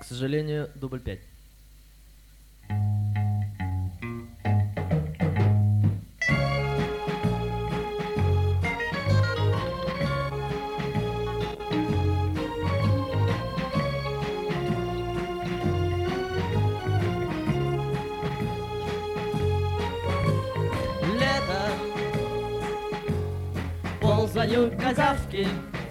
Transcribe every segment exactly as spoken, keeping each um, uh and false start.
сожалению, дубль пять. Лето, ползают козявки,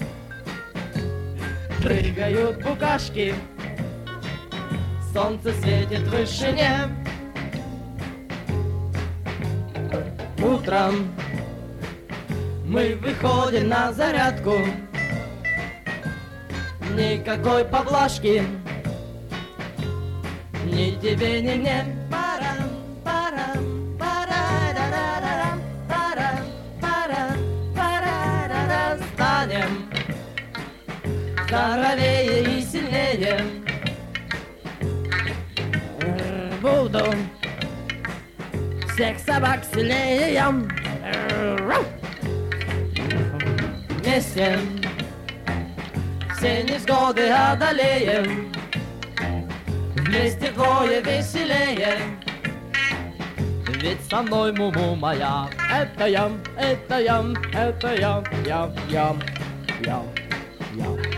прыгают букашки, солнце светит в вышине. Утром мы выходим на зарядку, никакой поблажки, ни тебе, ни мне. Парам, парам, парарарарам, парам, парам, парарарам. Станем здоровее и сильнее. Буду всех собак сильнее я. Вместе все невзгоды одолеем, вместе вдвое веселее. Ведь со мной Муму моя. Это я, это я, это я, я, я, я, я.